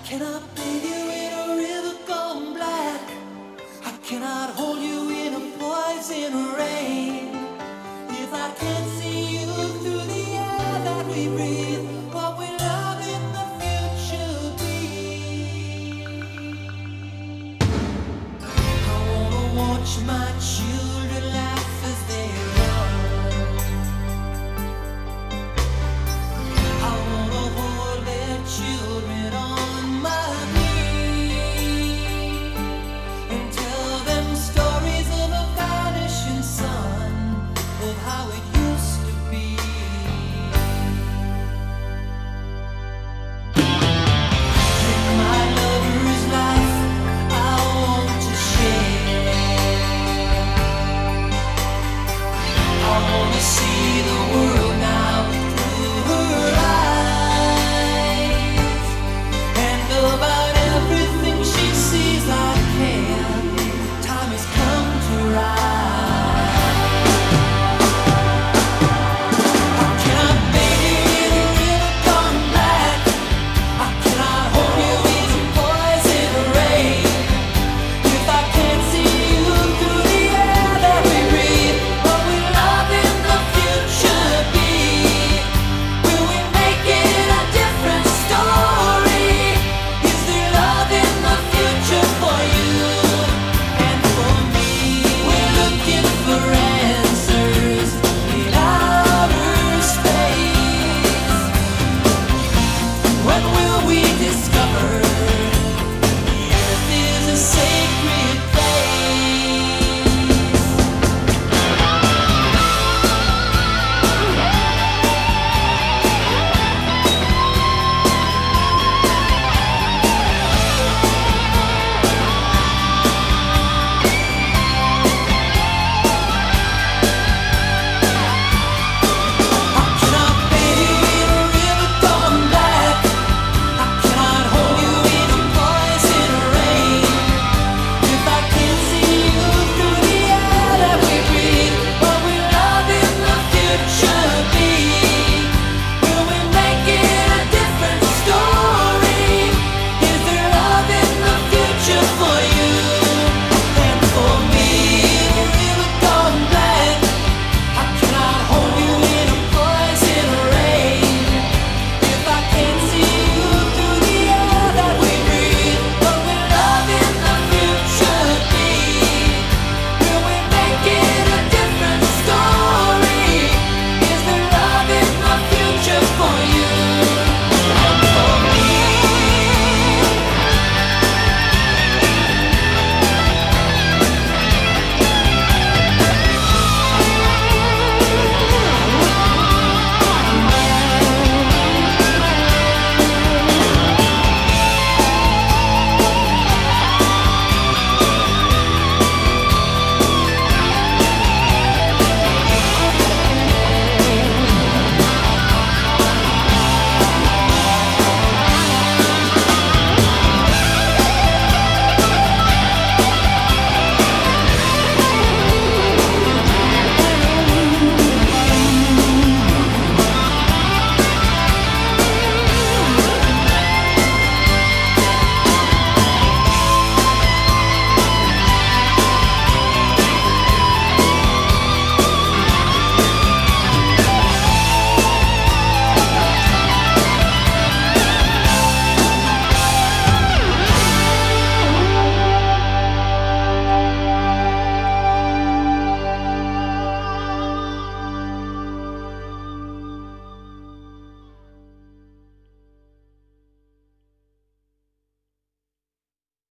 cannot bathe you in a river gone black. I cannot hold you in a poison rain. If I can't see you through the air that we breathe, what will love in the future be? I wanna watch my children laugh as they run. I wanna hold their children on my knee and tell them stories of a vanishing sun, of how it used to be. Take my lover's life, I want to share. I wanna see the world now through her eyes, and about everything she sees I care. Time has come to rise. I cannot bathe you in a river gone black. I cannot hold you in poison rain. If I can't see you through the air that we breathe, what will love in the future be? Will we make it a different story? Is there love in the future for you and for me? We're looking for answers in outer space. When will we discover